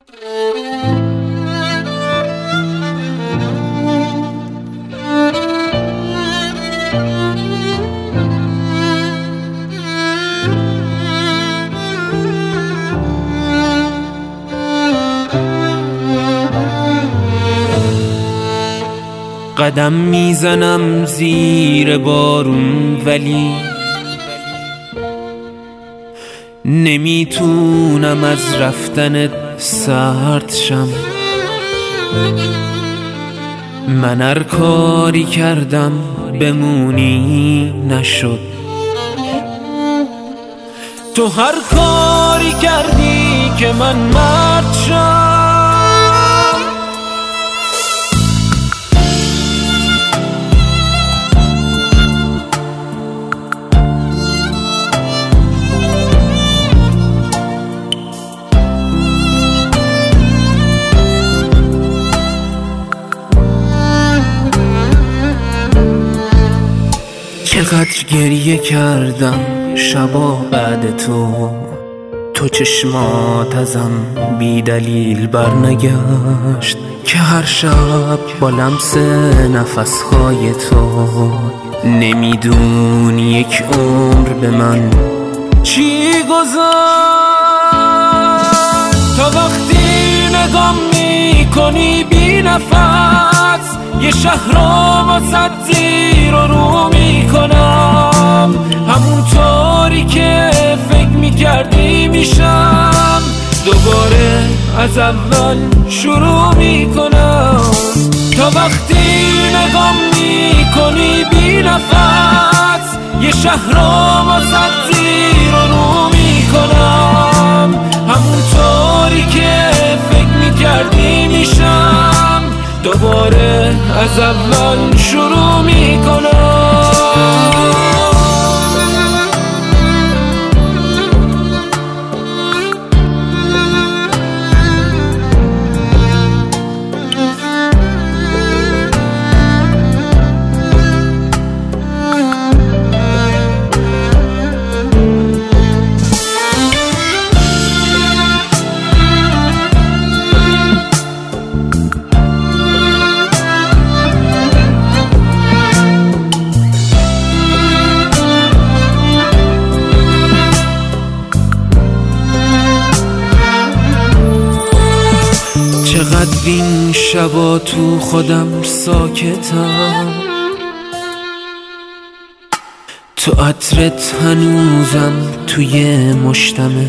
قدم میزنم زیر بارون ولی نمیتونم از رفتنت سرد شم. من هر کاری کردم بمونی نشد، تو هر کاری کردی که من مرد شم. چقدر گریه کردم شبا بعد تو چشمات ازم بی دلیل برنگشت که هر شب با لمس نفسهای تو نمیدونی یک عمر به من چی گذشت. تا وقتی نگام میکنی بی نفس یه شهر رو واسه زیر و رو میکنم، همونطوری که فکر میکردی میشم، دوباره از اول شروع میکنم. تا وقتی نگام میکنی بی نفس یه شهر رو واسه زیر و رو میکنم، همونطوری که فکر میکردی میشم، دوباره از اول شروع میکنم. چقدر این شبا تو خودم ساکتم، تو عطرت هنوزم توی مشتمه،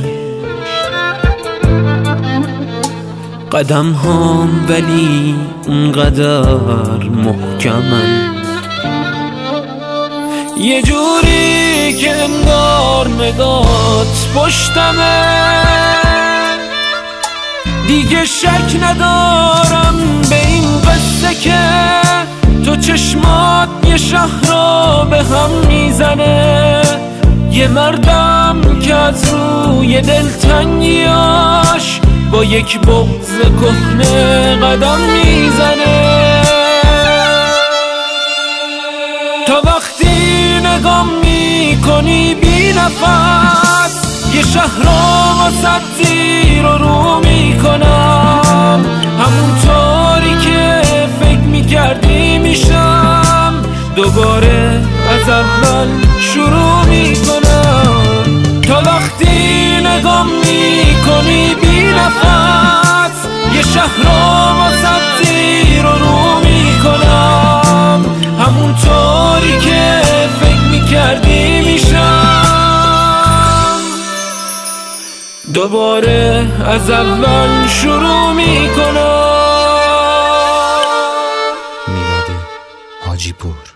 قدم هام ولی اونقدر محکمن، یه جوری که انگار نگات پشتمه. دیگه شک ندارم به این قصه که تو چشمات یه شهر رو به هم میزنه، یه مردم که از روی دلتنگیاش با یک بغض کهنه قدم میزنه. تا وقتی نگام میکنی بی نفس یه شهر رو واسه زیر و رو میکنم، همونطوری که فکر میکردی میشم، دوباره از اول شروع میکنم. تا وقتی نگام میکنی بی نفس یه شهر رو واسه زیر و رو میکنم، همونطوری که فکر میکردی میشم، دوباره از اول شروع میکنم. میلاد حاجی پور.